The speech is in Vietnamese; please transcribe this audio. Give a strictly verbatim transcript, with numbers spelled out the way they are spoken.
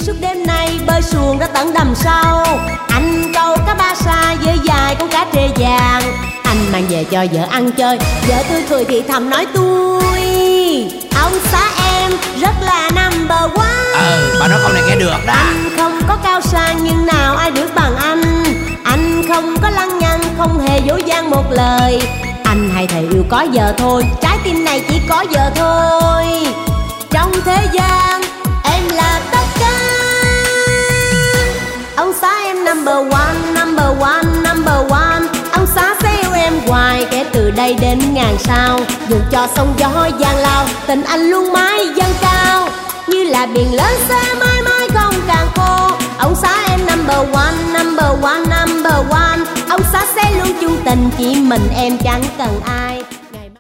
suốt đêm nay bơi xuồng ra tận đầm sâu. Anh câu cá ba sa với dài con cá trê vàng. Anh mang về cho vợ ăn chơi, vợ tươi cười thì thầm nói tôi: ông xã em rất là number one. Ừ, bà nói câu này nghe được đó. Anh không có cao sang nhưng nào ai được bằng anh. Anh không có lăng nhăng, không hề dối gian một lời. Anh hay thầy yêu có vợ thôi, trái tim này chỉ có vợ thôi. Trong thế gian em là tất cả. Ông xã em number one, number one, number one. Ông xã sẽ yêu em hoài kể từ đây đến ngàn sao. Dù cho sóng gió gian lao, tình anh luôn mãi dâng cao. Như là biển lớn sẽ mãi mãi không càng khô. Ông xã em number one, number one, number one. Ông xã sẽ luôn chung tình, chỉ mình em chẳng cần ai.